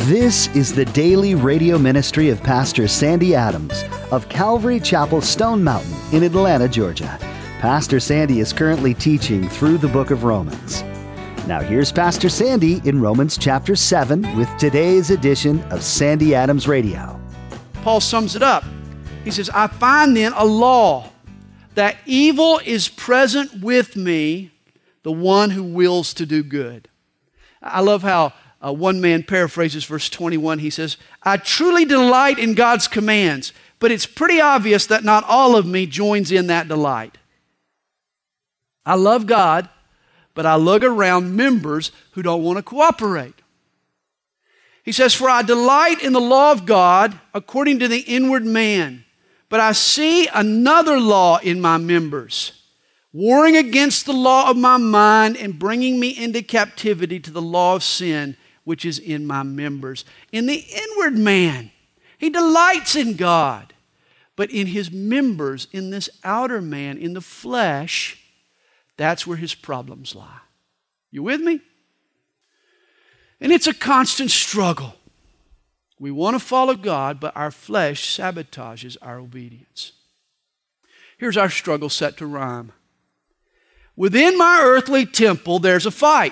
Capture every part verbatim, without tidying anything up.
This is the daily radio ministry of Pastor Sandy Adams of Calvary Chapel Stone Mountain in Atlanta, Georgia. Pastor Sandy is currently teaching through the book of Romans. Now here's Pastor Sandy in Romans chapter seven with today's edition of Sandy Adams Radio. Paul sums it up. He says, I find then a law that evil is present with me, the one who wills to do good. I love how uh, one man paraphrases verse twenty-one. He says, I truly delight in God's commands, but it's pretty obvious that not all of me joins in that delight. I love God, but I look around members who don't want to cooperate. He says, for I delight in the law of God according to the inward man, but I see another law in my members, warring against the law of my mind and bringing me into captivity to the law of sin, which is in my members. In the inward man, he delights in God, but in his members, in this outer man, in the flesh, that's where his problems lie. You with me? And it's a constant struggle. We want to follow God, but our flesh sabotages our obedience. Here's our struggle set to rhyme. Within my earthly temple, there's a fight.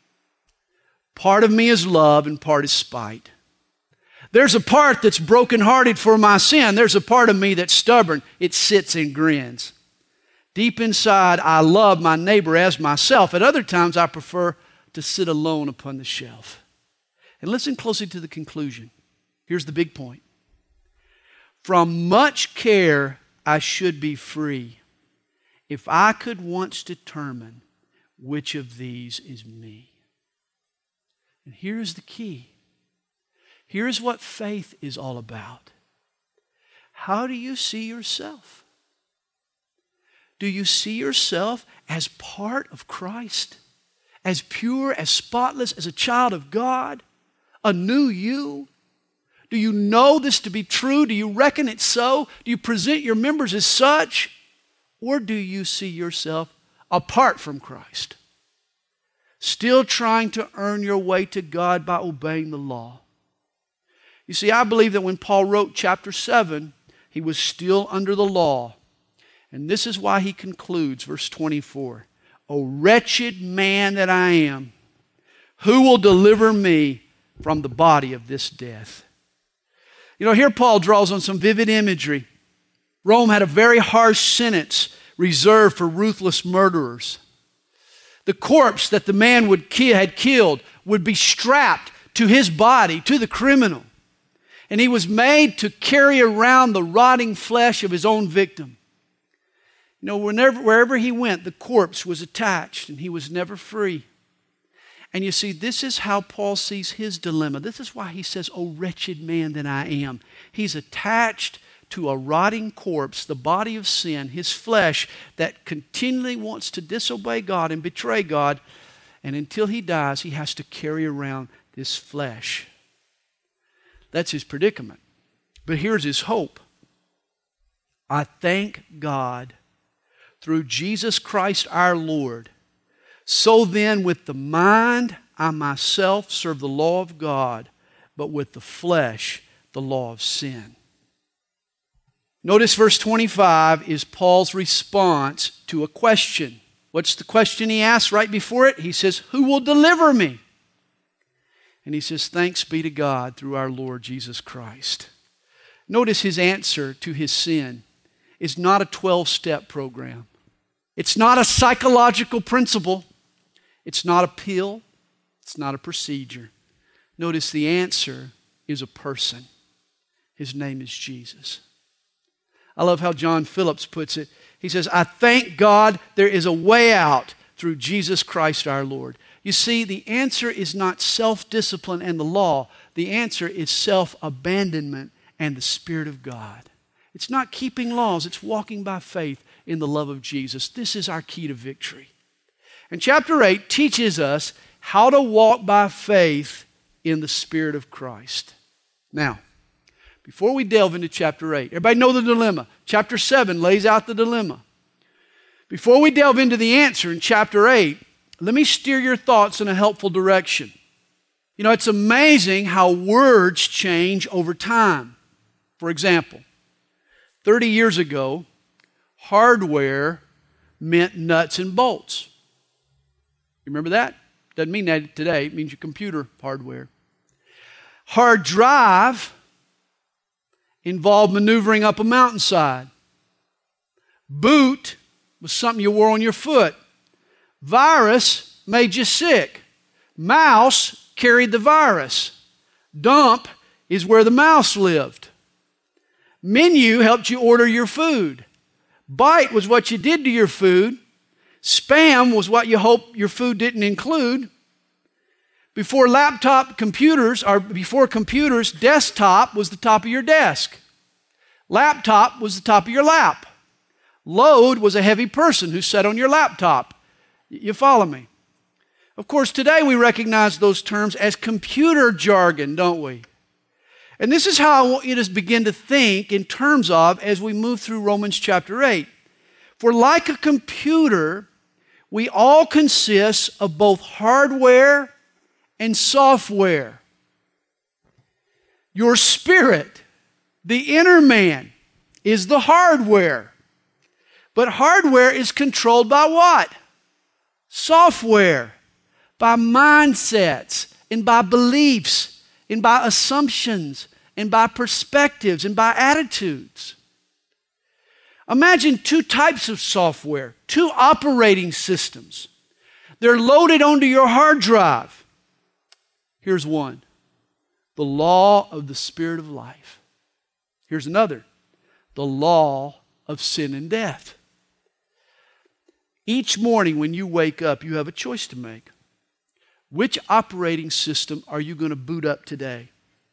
Part of me is love and part is spite. There's a part that's brokenhearted for my sin. There's a part of me that's stubborn. It sits and grins. Deep inside, I love my neighbor as myself. At other times, I prefer to sit alone upon the shelf. And listen closely to the conclusion. Here's the big point. From much care, I should be free if I could once determine which of these is me. And here's the key. Here's what faith is all about. How do you see yourself? Do you see yourself as part of Christ? As pure, as spotless, as a child of God? A new you? Do you know this to be true? Do you reckon it so? Do you present your members as such? Or do you see yourself apart from Christ? Still trying to earn your way to God by obeying the law. You see, I believe that when Paul wrote chapter seven, he was still under the law. And this is why he concludes, verse twenty-four. O wretched man that I am, who will deliver me from the body of this death? You know, here Paul draws on some vivid imagery. Rome had a very harsh sentence reserved for ruthless murderers. The corpse that the man would ki- had killed would be strapped to his body, to the criminal. And he was made to carry around the rotting flesh of his own victim. You know, whenever, wherever he went, the corpse was attached and he was never free. And you see, this is how Paul sees his dilemma. This is why he says, "O wretched man that I am." He's attached to a rotting corpse, the body of sin, his flesh that continually wants to disobey God and betray God. And until he dies, he has to carry around this flesh. That's his predicament. But here's his hope. I thank God through Jesus Christ our Lord. So then, with the mind, I myself serve the law of God, but with the flesh, the law of sin. Notice verse twenty-five is Paul's response to a question. What's the question he asks right before it? He says, who will deliver me? And he says, thanks be to God through our Lord Jesus Christ. Notice his answer to his sin is not a twelve-step program. It's not a psychological principle. It's not a pill. It's not a procedure. Notice the answer is a person. His name is Jesus. I love how John Phillips puts it. He says, I thank God there is a way out through Jesus Christ our Lord. You see, the answer is not self-discipline and the law. The answer is self-abandonment and the Spirit of God. It's not keeping laws. It's walking by faith in the love of Jesus. This is our key to victory. And chapter eight teaches us how to walk by faith in the Spirit of Christ. Now, before we delve into chapter eight, everybody know the dilemma. Chapter seven lays out the dilemma. Before we delve into the answer in chapter eight, let me steer your thoughts in a helpful direction. You know, it's amazing how words change over time. For example, thirty years ago, hardware meant nuts and bolts. You remember that? Doesn't mean that today. It means your computer hardware. Hard drive involved maneuvering up a mountainside. Boot was something you wore on your foot. Virus made you sick. Mouse carried the virus. Dump is where the mouse lived. Menu helped you order your food. Bite was what you did to your food. Spam was what you hoped your food didn't include. Before laptop computers, or before computers, desktop was the top of your desk. Laptop was the top of your lap. Load was a heavy person who sat on your laptop. You follow me? Of course, today we recognize those terms as computer jargon, don't we? And this is how I want you to begin to think in terms of as we move through Romans chapter eight. For like a computer, we all consist of both hardware and software. Your spirit, the inner man, is the hardware. But hardware is controlled by what? Software. By mindsets and by beliefs and by assumptions and by perspectives and by attitudes. Imagine two types of software, two operating systems. They're loaded onto your hard drive. Here's one, the law of the Spirit of life. Here's another, the law of sin and death. Each morning when you wake up, you have a choice to make. Which operating system are you going to boot up today?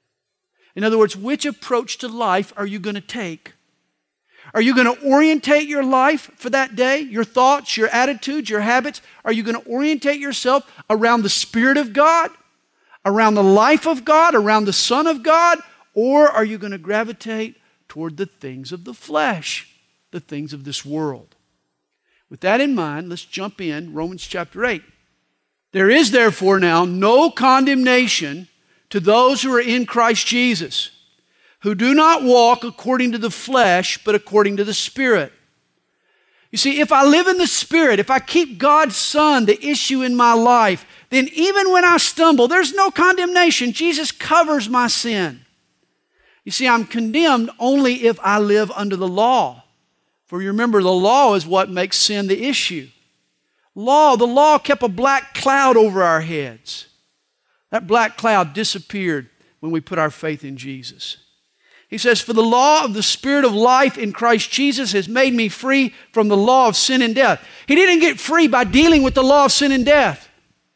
In other words, which approach to life are you going to take? Are you going to orientate your life for that day? Your thoughts, your attitudes, your habits? Are you going to orientate yourself around the Spirit of God? Around the life of God? Around the Son of God? Or are you going to gravitate toward the things of the flesh? The things of this world? With that in mind, let's jump in Romans chapter eight. There is therefore now no condemnation to those who are in Christ Jesus, who do not walk according to the flesh, but according to the Spirit. You see, if I live in the Spirit, if I keep God's Son the issue in my life, then even when I stumble, there's no condemnation. Jesus covers my sin. You see, I'm condemned only if I live under the law. For you remember, the law is what makes sin the issue. Law, the law kept a black cloud over our heads. That black cloud disappeared when we put our faith in Jesus. He says, for the law of the Spirit of life in Christ Jesus has made me free from the law of sin and death. He didn't get free by dealing with the law of sin and death.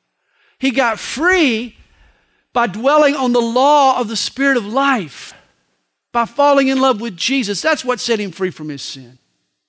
He got free by dwelling on the law of the Spirit of life, by falling in love with Jesus. That's what set him free from his sin.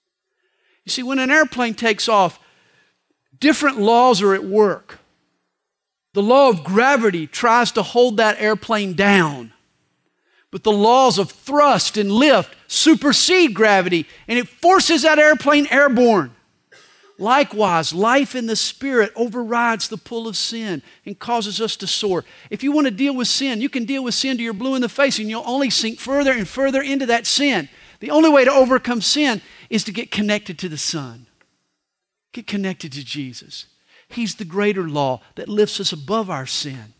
You see, when an airplane takes off, different laws are at work. The law of gravity tries to hold that airplane down. But the laws of thrust and lift supersede gravity, and it forces that airplane airborne. Likewise, life in the Spirit overrides the pull of sin and causes us to soar. If you want to deal with sin, you can deal with sin till you're blue in the face, and you'll only sink further and further into that sin. The only way to overcome sin is to get connected to the Son. Get connected to Jesus. He's the greater law that lifts us above our sin.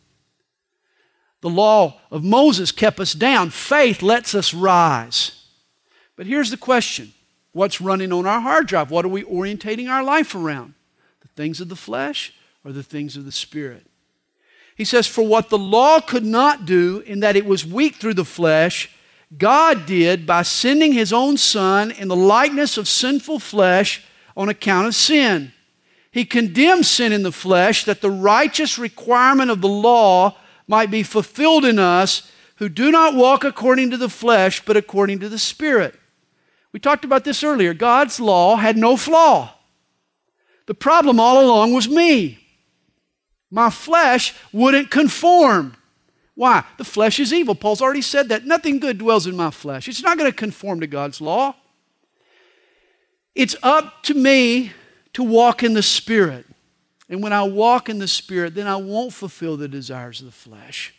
The law of Moses kept us down. Faith lets us rise. But here's the question. What's running on our hard drive? What are we orientating our life around? The things of the flesh or the things of the Spirit? He says, for what the law could not do in that it was weak through the flesh, God did by sending His own Son in the likeness of sinful flesh on account of sin. He condemned sin in the flesh that the righteous requirement of the law might be fulfilled in us who do not walk according to the flesh but according to the Spirit. We talked about this earlier. God's law had no flaw. The problem all along was me. My flesh wouldn't conform. Why? The flesh is evil. Paul's already said that. Nothing good dwells in my flesh. It's not going to conform to God's law. It's up to me to walk in the Spirit. And when I walk in the Spirit, then I won't fulfill the desires of the flesh.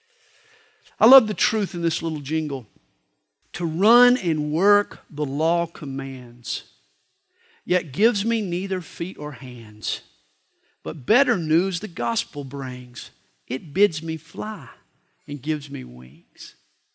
I love the truth in this little jingle. To run and work the law commands, yet gives me neither feet or hands. But better news the gospel brings. It bids me fly and gives me wings.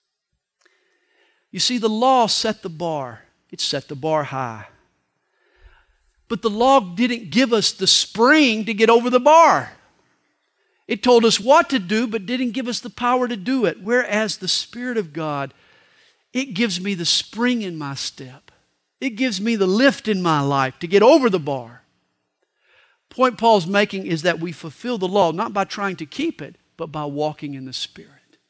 You see, the law set the bar. It set the bar high. But the law didn't give us the spring to get over the bar. It told us what to do, but didn't give us the power to do it. Whereas the Spirit of God, it gives me the spring in my step. It gives me the lift in my life to get over the bar. Point Paul's making is that we fulfill the law not by trying to keep it, but by walking in the Spirit.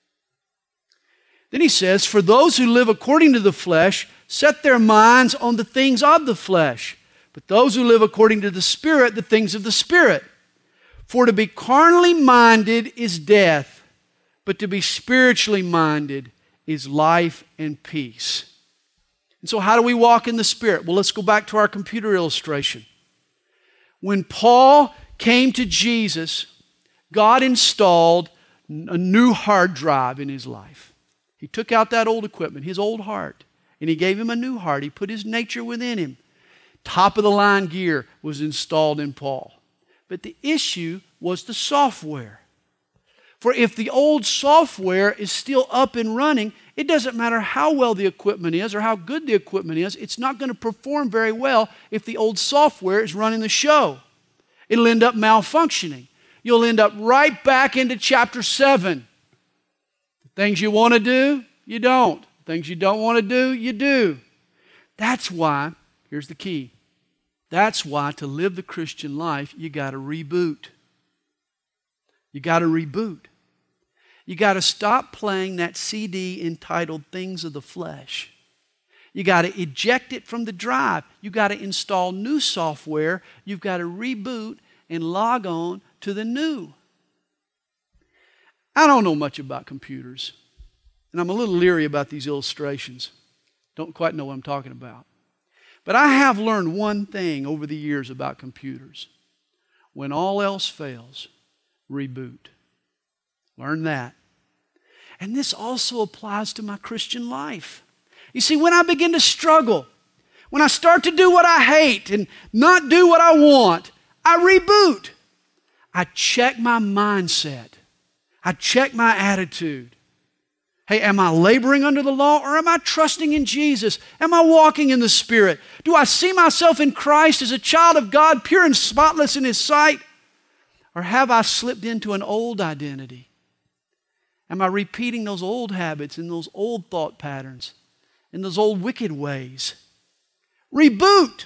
Then he says, for those who live according to the flesh set their minds on the things of the flesh, but those who live according to the Spirit, the things of the Spirit. For to be carnally minded is death, but to be spiritually minded is life and peace. And so how do we walk in the Spirit? Well, let's go back to our computer illustration. When Paul came to Jesus, God installed a new hard drive in his life. He took out that old equipment, his old heart, and he gave him a new heart. He put his nature within him. Top of the line gear was installed in Paul. But the issue was the software. For if the old software is still up and running, it doesn't matter how well the equipment is or how good the equipment is, it's not going to perform very well if the old software is running the show. It'll end up malfunctioning. You'll end up right back into chapter seven. The things you want to do, you don't. The things you don't want to do, you do. That's why, here's the key. That's why to live the Christian life, you got to reboot. You got to reboot. You got to stop playing that C D entitled Things of the Flesh. You got to eject it from the drive. You got to install new software. You've got to reboot and log on to the new. I don't know much about computers, and I'm a little leery about these illustrations. Don't quite know what I'm talking about. But I have learned one thing over the years about computers. When all else fails, reboot. Learn that. And this also applies to my Christian life. You see, when I begin to struggle, when I start to do what I hate and not do what I want, I reboot. I check my mindset. I check my attitude. Hey, am I laboring under the law or am I trusting in Jesus? Am I walking in the Spirit? Do I see myself in Christ as a child of God, pure and spotless in His sight? Or have I slipped into an old identity? Am I repeating those old habits and those old thought patterns and those old wicked ways? Reboot.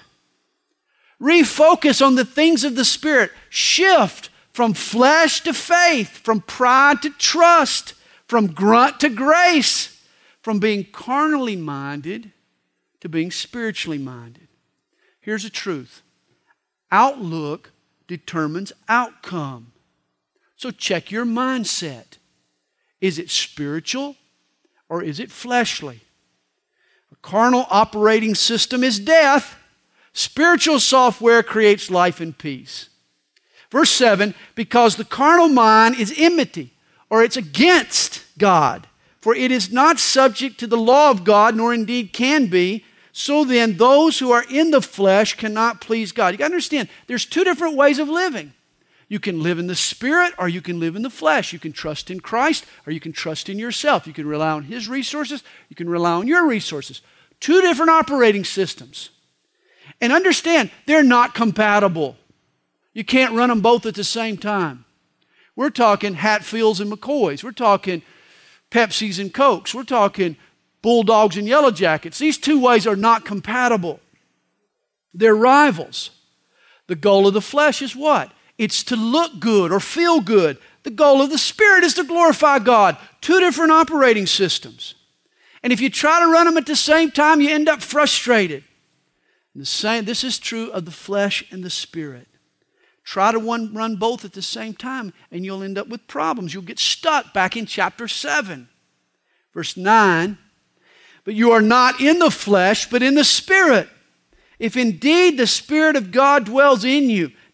Refocus on the things of the Spirit. Shift from flesh to faith, from pride to trust, from grunt to grace, from being carnally minded to being spiritually minded. Here's the truth. Outlook determines outcome. So check your mindset. Is it spiritual or is it fleshly? A carnal operating system is death. Spiritual software creates life and peace. Verse seven, because the carnal mind is enmity, or it's against God. For it is not subject to the law of God, nor indeed can be. So then, those who are in the flesh cannot please God. You got to understand, there's two different ways of living. You can live in the Spirit, or you can live in the flesh. You can trust in Christ, or you can trust in yourself. You can rely on His resources. You can rely on your resources. Two different operating systems. And understand, they're not compatible. You can't run them both at the same time. We're talking Hatfields and McCoys. We're talking Pepsis and Cokes. We're talking Bulldogs and Yellow Jackets. These two ways are not compatible. They're rivals. The goal of the flesh is what? It's to look good or feel good. The goal of the Spirit is to glorify God. Two different operating systems. And if you try to run them at the same time, you end up frustrated. And the same, this is true of the flesh and the Spirit. Try to one, run both at the same time and you'll end up with problems. You'll get stuck back in chapter seven. Verse nine, but you are not in the flesh, but in the Spirit. If indeed the Spirit of God dwells in you.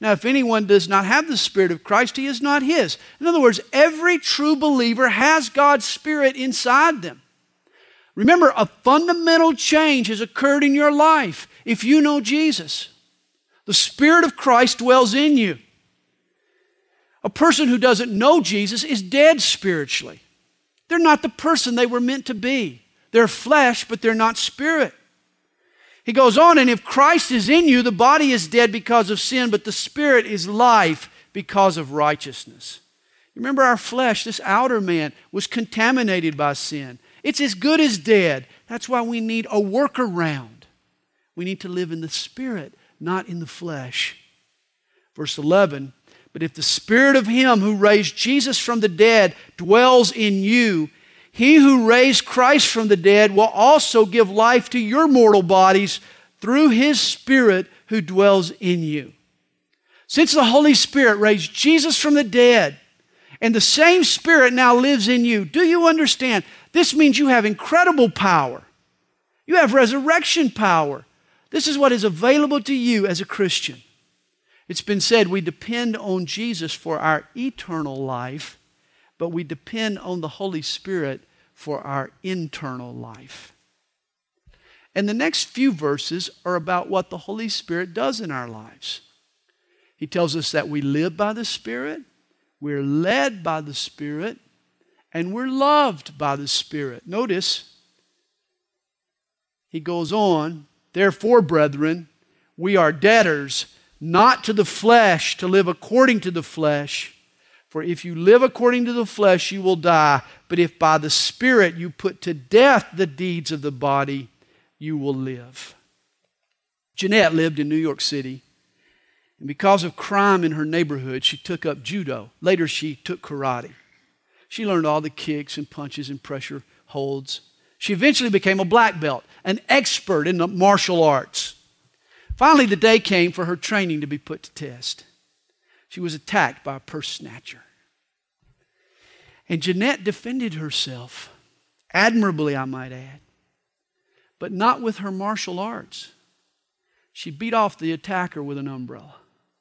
Now, if anyone does not have the Spirit of Christ, he is not his. In other words, every true believer has God's Spirit inside them. Remember, a fundamental change has occurred in your life if you know Jesus. The Spirit of Christ dwells in you. A person who doesn't know Jesus is dead spiritually. They're not the person they were meant to be. They're flesh, but they're not spirit. He goes on, and if Christ is in you, the body is dead because of sin, but the spirit is life because of righteousness. Remember, our flesh, this outer man, was contaminated by sin. It's as good as dead. That's why we need a workaround. We need to live in the Spirit, not in the flesh. Verse eleven, but if the Spirit of Him who raised Jesus from the dead dwells in you, He who raised Christ from the dead will also give life to your mortal bodies through His Spirit who dwells in you. Since the Holy Spirit raised Jesus from the dead, and the same Spirit now lives in you, do you understand? This means you have incredible power. You have resurrection power. This is what is available to you as a Christian. It's been said we depend on Jesus for our eternal life, but we depend on the Holy Spirit for our internal life. And the next few verses are about what the Holy Spirit does in our lives. He tells us that we live by the Spirit, we're led by the Spirit, and we're loved by the Spirit. Notice, he goes on, therefore, brethren, we are debtors, not to the flesh, to live according to the flesh. For if you live according to the flesh, you will die. But if by the Spirit you put to death the deeds of the body, you will live. Jeanette lived in New York City. And because of crime in her neighborhood, she took up judo. Later, she took karate. She learned all the kicks and punches and pressure holds. She eventually became a black belt, an expert in the martial arts. Finally, the day came for her training to be put to test. She was attacked by a purse snatcher. And Jeanette defended herself, admirably, I might add, but not with her martial arts. She beat off the attacker with an umbrella.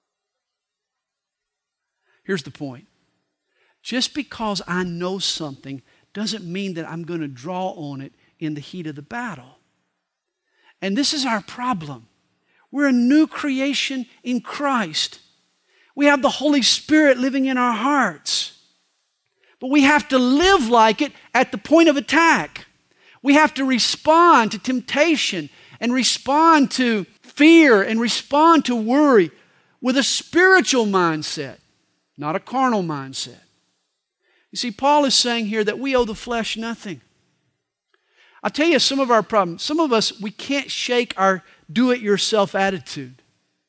Here's the point. Just because I know something doesn't mean that I'm going to draw on it in the heat of the battle. And this is our problem. We're a new creation in Christ. We have the Holy Spirit living in our hearts. But we have to live like it at the point of attack. We have to respond to temptation and respond to fear and respond to worry with a spiritual mindset, not a carnal mindset. You see, Paul is saying here that we owe the flesh nothing. I'll tell you some of our problems. Some of us, we can't shake our do-it-yourself attitude.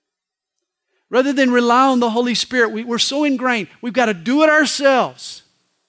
Rather than rely on the Holy Spirit, we, we're so ingrained, we've got to do it ourselves.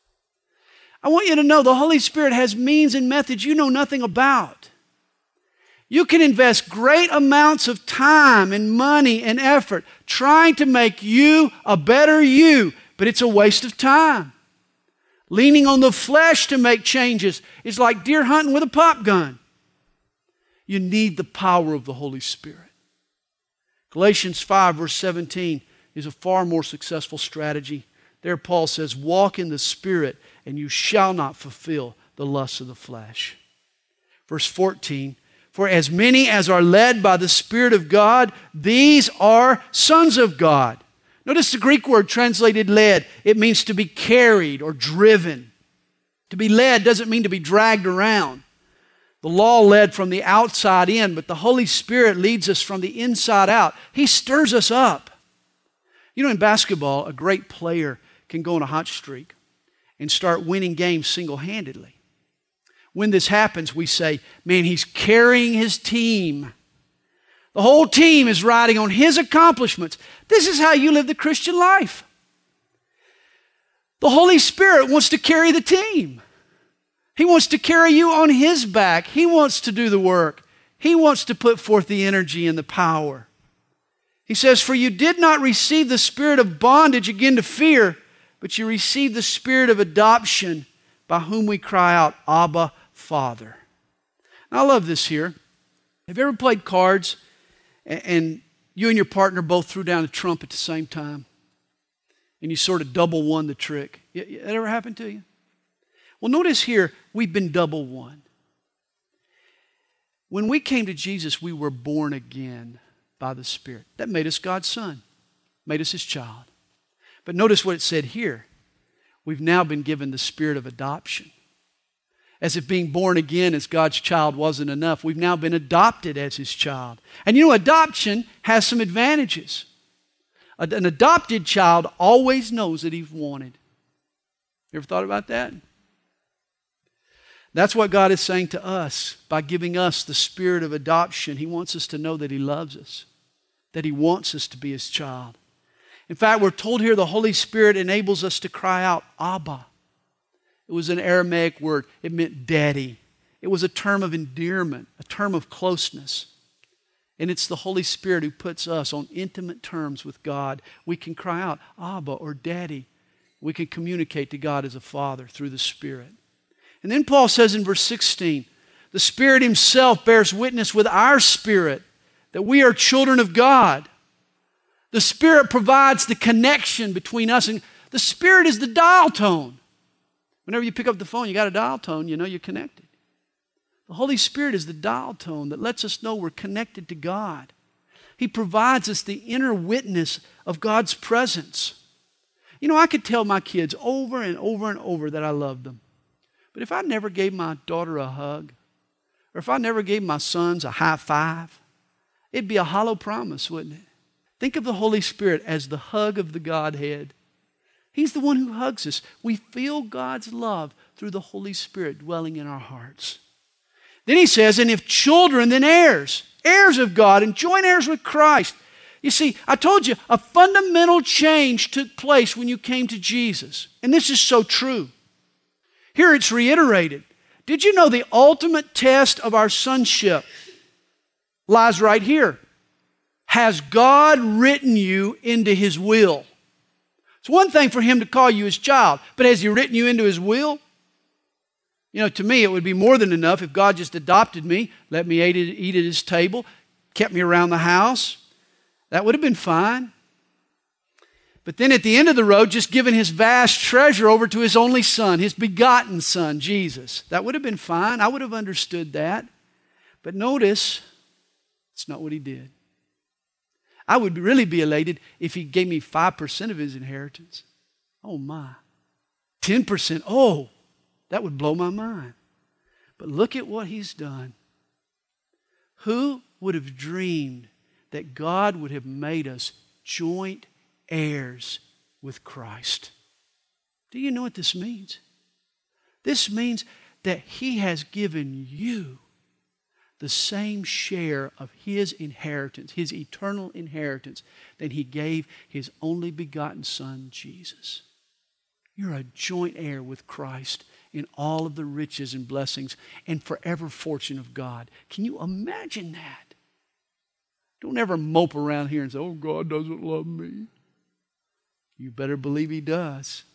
I want you to know the Holy Spirit has means and methods you know nothing about. You can invest great amounts of time and money and effort trying to make you a better you, but it's a waste of time. Leaning on the flesh to make changes is like deer hunting with a pop gun. You need the power of the Holy Spirit. Galatians five verse seventeen is a far more successful strategy. There Paul says, walk in the Spirit and you shall not fulfill the lusts of the flesh. Verse fourteen, for as many as are led by the Spirit of God, these are sons of God. Notice the Greek word translated led. It means to be carried or driven. To be led doesn't mean to be dragged around. The law led from the outside in, but the Holy Spirit leads us from the inside out. He stirs us up. You know, in basketball, a great player can go on a hot streak and start winning games single-handedly. When this happens, we say, man, he's carrying his team. The whole team is riding on his accomplishments. This is how you live the Christian life. The Holy Spirit wants to carry the team. He wants to carry you on His back. He wants to do the work. He wants to put forth the energy and the power. He says, for you did not receive the spirit of bondage again to fear, but you received the spirit of adoption by whom we cry out, Abba, Father. Now, I love this here. Have you ever played cards and You and your partner both threw down a trump at the same time, and you sort of double won the trick. That ever happened to you? Well, notice here, we've been double won. When we came to Jesus, we were born again by the Spirit. That made us God's son, made us His child. But notice what it said here. We've now been given the spirit of adoption. As if being born again as God's child wasn't enough, we've now been adopted as His child. And you know, adoption has some advantages. An adopted child always knows that he's wanted. You ever thought about that? That's what God is saying to us by giving us the spirit of adoption. He wants us to know that He loves us, that He wants us to be His child. In fact, we're told here the Holy Spirit enables us to cry out, Abba. It was an Aramaic word. It meant daddy. It was a term of endearment, a term of closeness. And it's the Holy Spirit who puts us on intimate terms with God. We can cry out, Abba or Daddy. We can communicate to God as a Father through the Spirit. And then Paul says in verse sixteen, the Spirit Himself bears witness with our spirit that we are children of God. The Spirit provides the connection between us, and the Spirit is the dial tone. Whenever you pick up the phone, you got a dial tone, you know you're connected. The Holy Spirit is the dial tone that lets us know we're connected to God. He provides us the inner witness of God's presence. You know, I could tell my kids over and over and over that I loved them. But if I never gave my daughter a hug, or if I never gave my sons a high five, it'd be a hollow promise, wouldn't it? Think of the Holy Spirit as the hug of the Godhead. He's the one who hugs us. We feel God's love through the Holy Spirit dwelling in our hearts. Then he says, and if children, then heirs, heirs of God, and joint heirs with Christ. You see, I told you, a fundamental change took place when you came to Jesus. And this is so true. Here it's reiterated. Did you know the ultimate test of our sonship lies right here? Has God written you into His will? It's one thing for Him to call you His child, but has He written you into His will? You know, to me, it would be more than enough if God just adopted me, let me eat at, eat at His table, kept me around the house. That would have been fine. But then at the end of the road, just given His vast treasure over to His only Son, His begotten Son, Jesus. That would have been fine. I would have understood that. But notice, it's not what He did. I would really be elated if He gave me five percent of His inheritance. Oh my. ten percent. Oh, that would blow my mind. But look at what He's done. Who would have dreamed that God would have made us joint heirs with Christ? Do you know what this means? This means that He has given you the same share of His inheritance, His eternal inheritance, that He gave His only begotten Son, Jesus. You're a joint heir with Christ in all of the riches and blessings and forever fortune of God. Can you imagine that? Don't ever mope around here and say, oh, God doesn't love me. You better believe He does.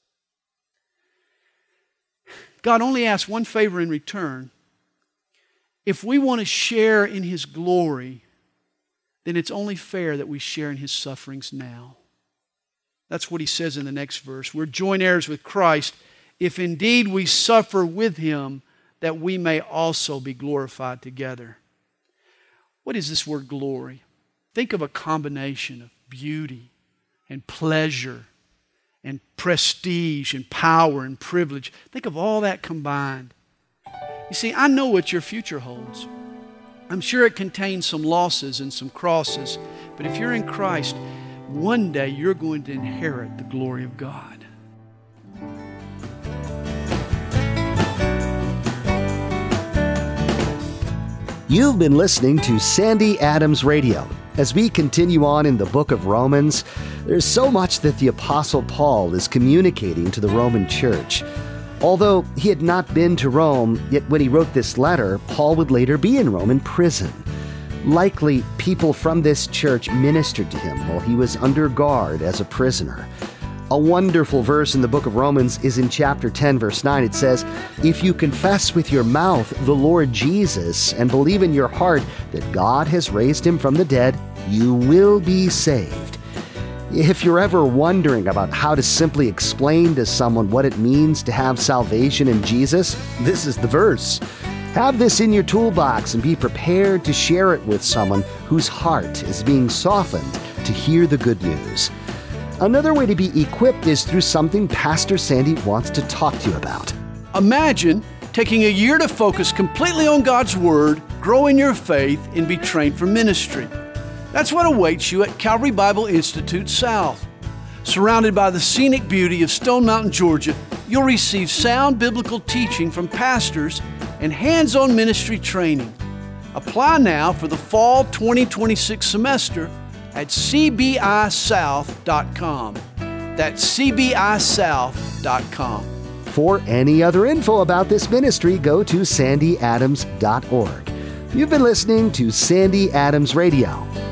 God only asks one favor in return. If we want to share in His glory, then it's only fair that we share in His sufferings now. That's what He says in the next verse. We're joint heirs with Christ, if indeed we suffer with Him, that we may also be glorified together. What is this word glory? Think of a combination of beauty and pleasure and prestige and power and privilege. Think of all that combined. You see, I know what your future holds. I'm sure it contains some losses and some crosses, but if you're in Christ, one day you're going to inherit the glory of God. You've been listening to Sandy Adams Radio. As we continue on in the book of Romans, there's so much that the Apostle Paul is communicating to the Roman church. Although he had not been to Rome, yet when he wrote this letter, Paul would later be in Rome in prison. Likely, people from this church ministered to him while he was under guard as a prisoner. A wonderful verse in the book of Romans is in chapter ten, verse nine. It says, if you confess with your mouth the Lord Jesus and believe in your heart that God has raised Him from the dead, you will be saved. If you're ever wondering about how to simply explain to someone what it means to have salvation in Jesus, this is the verse. Have this in your toolbox and be prepared to share it with someone whose heart is being softened to hear the good news. Another way to be equipped is through something Pastor Sandy wants to talk to you about. Imagine taking a year to focus completely on God's Word, grow in your faith, and be trained for ministry. That's what awaits you at Calvary Bible Institute South. Surrounded by the scenic beauty of Stone Mountain, Georgia, you'll receive sound biblical teaching from pastors and hands-on ministry training. Apply now for the fall twenty twenty-six semester at c b i south dot com. That's c b i south dot com. For any other info about this ministry, go to sandy adams dot org. You've been listening to Sandy Adams Radio.